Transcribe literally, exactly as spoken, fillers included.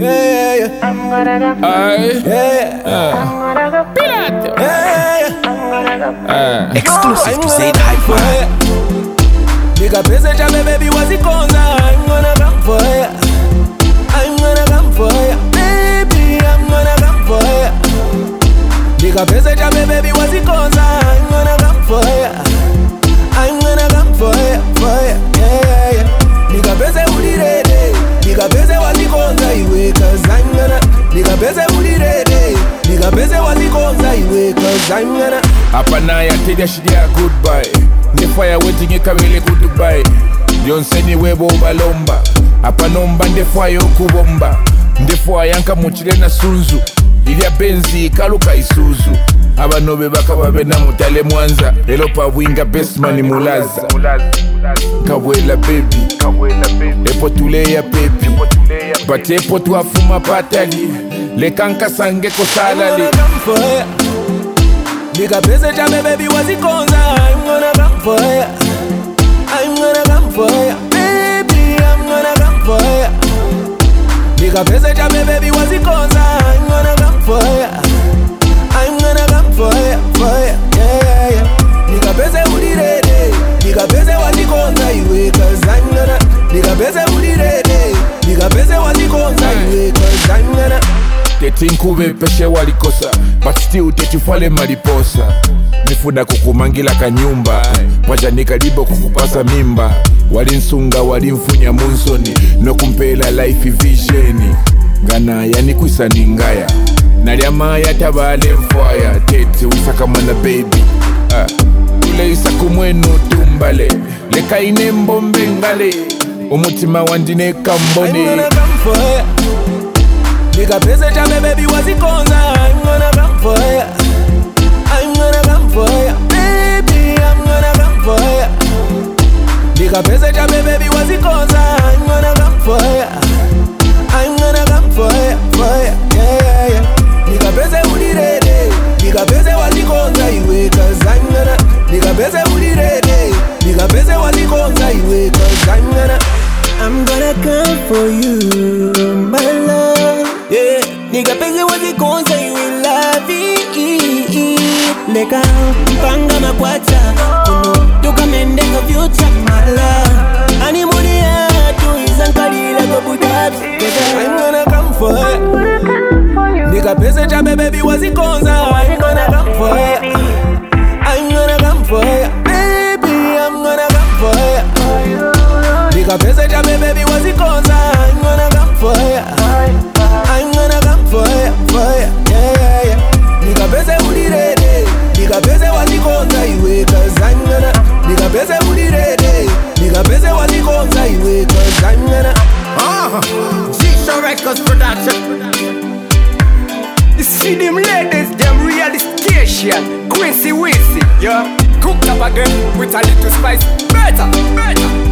Yeah, yeah, yeah. I'm gonna go. Aye. Yeah, yeah. I'm gonna go. Pirate. Yeah, yeah. Uh. Exclusive to say Hi-Fi. Bigger message, baby, what's it called? I'm gonna come for ya. I'm gonna come for ya. Baby, I'm gonna come for ya. Bigger message, baby, what's it called? I'm gonna come for ya. I'm gonna come for ya, for ya. Yeah, yeah. Bigger message, who did it? Bigger message, what's it called? Cause I'm gonna. Bigger message, who did it? Bigger message, what's it called? Cause I'm gonna. Apanaya, tell ya she a goodbye. The fire waiting, you come really good to buy. Yon seni webo balomba. Apanomba nde fire okubomba. Nde fire yanka muchile na sunzu. Ilia benzi kaluka isuzu. Abanobe baka babena mutale mwanza. Elopa winga best money mulaza. Kawela baby. Epo tuleya baby. Bate epo tuafuma patali. Lekanka sange kosalali. Bigger message, baby, what's it called? I'm gonna come for ya. I'm gonna come for ya. Baby, I'm gonna come for ya. Bigger message, baby, what's it called? I'm gonna come for ya. I'm gonna come for ya, for ya. Yeah, yeah. Bigger message, who did it? Bigger message, what's it called? Cause I'm gonna. Bigger message, who did it? Bigger message, what's it called? Cause I'm gonna. Tetinkube peshe walikosa, but still tetifale mariposa. Nifuna kukumangila kanyumba, wajanika libo kukupasa mimba. Walinsunga walimfunya munsoni, no kumpela life visioni. Gana yani kuisani ngaya, naliama ya tabale mfwaya. Tete usaka mana baby, ah. Ule isaku mwenu tumbale, leka ine mbombe ngale. Umutima wandine kambone. I'm gonna come for ya. Bigger message, baby, what's it called? I'm gonna come for ya. I'm gonna come for ya. Baby, I'm gonna come for ya. Bigger message, baby, what's it called? I'm gonna come for ya. I'm gonna come for ya, for ya. Yeah, yeah. Bigger message, who did it? Bigger message, what's it called? Cause I'm gonna. Bigger message, who did it? Bigger message, what's it called? Cause I'm gonna. I'm gonna come for you, my love. Yeah, nigga, pese wazi konza you will love it. Nigga, mpanga makwata kuno tuka mende ka future, my love. Animoni ya tu izankali la go budabi. I'm gonna come for it. Nigga, pese jabe baby wazi konza. I'm gonna come for it. I'm gonna come for it. Baby, I'm gonna come for it. Nigga, pese jabe baby wazi konza. I'm gonna come for it. I'm gonna come for ya, for ya, yeah, yeah. Nigga, pese who did it? Nigga, pese wazi konza iwe. Cause I'm gonna. Nigga, pese who did it? Nigga, pese wazi konza iwe. Cause I'm gonna. Ah, G-Show Records production. You see them ladies, them realistation. Quincy Wissy, yeah. Cooked up again with a little spice. Better, better.